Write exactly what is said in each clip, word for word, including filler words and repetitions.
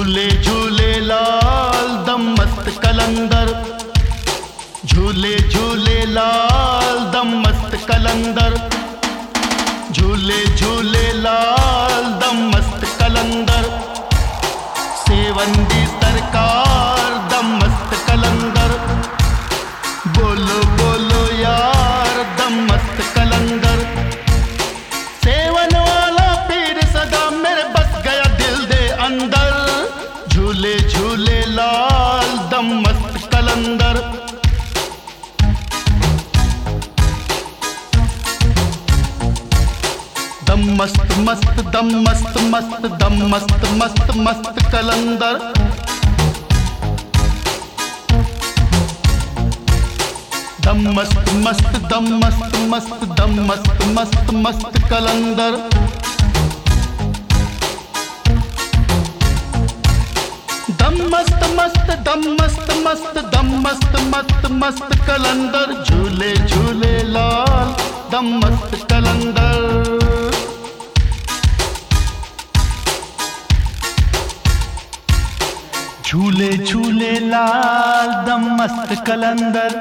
झूले झूले लाल दम मस्त कलंदर, झूले झूले लाल दम मस्त कलंदर, झूले झूले लाल दम मस्त कलंदर, सेवंदी सरकार दम मस्त कलंदर, बोलो बोलो यार दम मस्त कलंदर, सेवन वाला पीर सदा मेरे बस गया दिल दे अंदर, झूले झूले लाल दम मस्त कलंदर। दम मस्त मस्त दम मस्त मस्त दम मस्त मस्त मस्त कलंदर, दम मस्त मस्त दम मस्त मस्त दम मस्त मस्त मस्त कलंदर। दम मस्त मस्त दम मस्त मस्त दम मस्त मस्त मस्त कलंदर, झूले झूले लाल दम मस्त कलंदर। झूले झूले लाल दम मस्त कलंदर,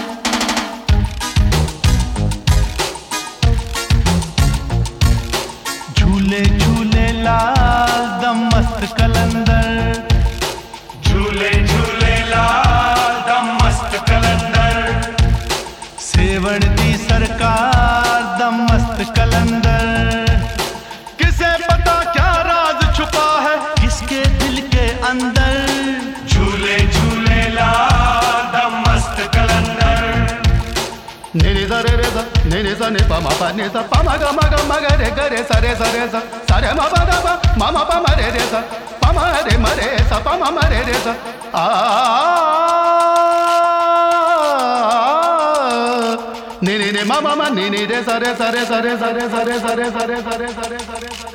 झूले झूले लाल दम मस्त कलंदर, झूले झूले लाल दम मस्त कलंदर, सेवण दी सरकार दम मस्त कलंदर। किसे पता क्या राज छुपा है किसके दिल के अंदर, झूले झूले लाल दम मस्त कलंदर। ने रे सा रे रे सा ने रे सा ने पा मा पा ने सा पा मा गा मा गा मा गा रे गा रे सा रे सा रे सा सा रे मा पा गा पा मा मा पा मा रे रे सा पा मा रे मा रे सा पा मा मा रे रे सा आ ने ने ने मा मा मा ने ने रे सा रे सा रे सा रे सा रे सा रे सा रे सा रे सा रे सा रे सा रे सा रे।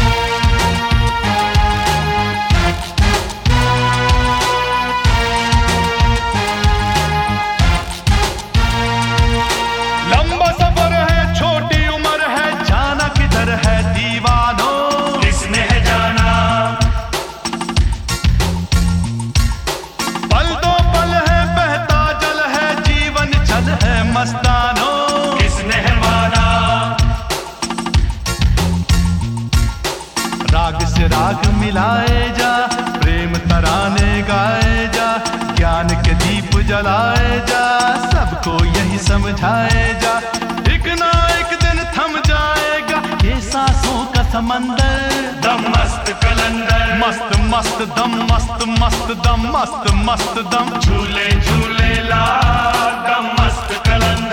लंबा सफर है छोटी उम्र है जाना किधर है दीवानों, किसने है जाना पल दो पल है बहता जल है जीवन छल है मस्तानों, किसने है माना राग से राग मिलाए जा प्रेम तराने गाए जा, ज्ञान के दीप जलाए जा सबको यही समझाए जा, एक ना एक दिन थम जाएगा ये सांसों का समंदर। दम मस्त कलंदर, मस्त मस्त दम मस्त मस्त दम मस्त मस्त दम, झूले झूले लाल दम मस्त कलंदर।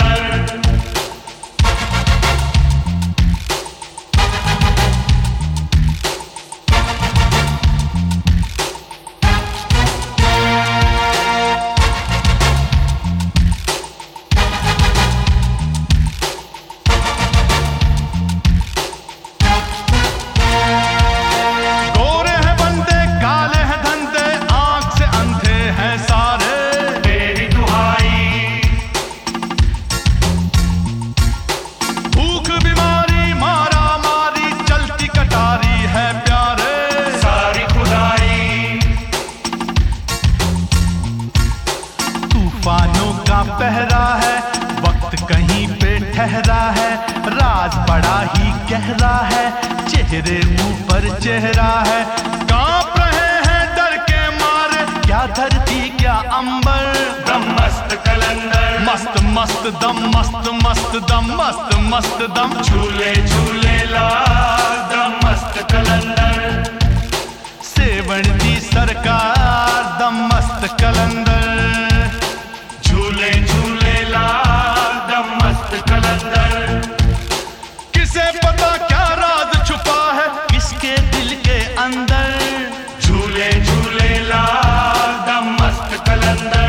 तूफानों का पहरा है वक्त कहीं पे ठहरा है, राज बड़ा ही गहरा है चेहरे ऊपर चेहरा है, कांप रहे हैं डर के मारे क्या धरती क्या अंबर। दम मस्त कलंदर, मस्त मस्त दम मस्त मस्त दम मस्त मस्त दम, झूले झूले लाल दम मस्त कलंदर। सेवण दी सरकार दम मस्त कलंदर, झूले झूले लाल दम मस्त कलंदर। किसे पता क्या राज छुपा है किसके दिल के अंदर, झूले झूले लाल दम मस्त कलंदर।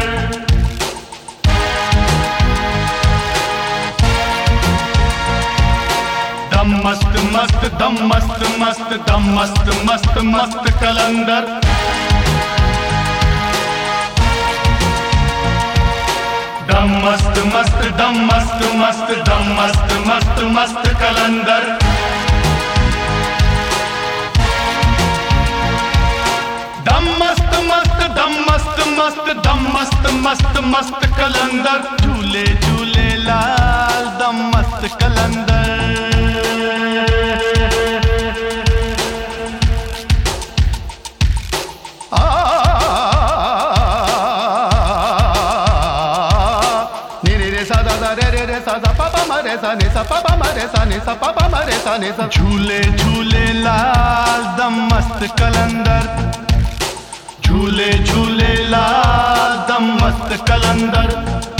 दम मस्त मस्त दम मस्त मस्त दम मस्त मस्त मस्त कलंदर। दम मस्त मस्त दम मस्त मस्त दम मस्त मस्त मस्त कलंदर। दम मस्त मस्त दम मस्त मस्त दम मस्त मस्त मस्त कलंदर झूले झूले लाल दम मस्त कलंदर आ नी रे रे सा दा रे रे रे सा सा पा पा मा रे सा नि सा पा पा मा रे सा नि सा पा पा मा रे सा नि सा झूले झूले लाल दम मस्त कलंदर झूले झूले लाल दम मस्त कलंदर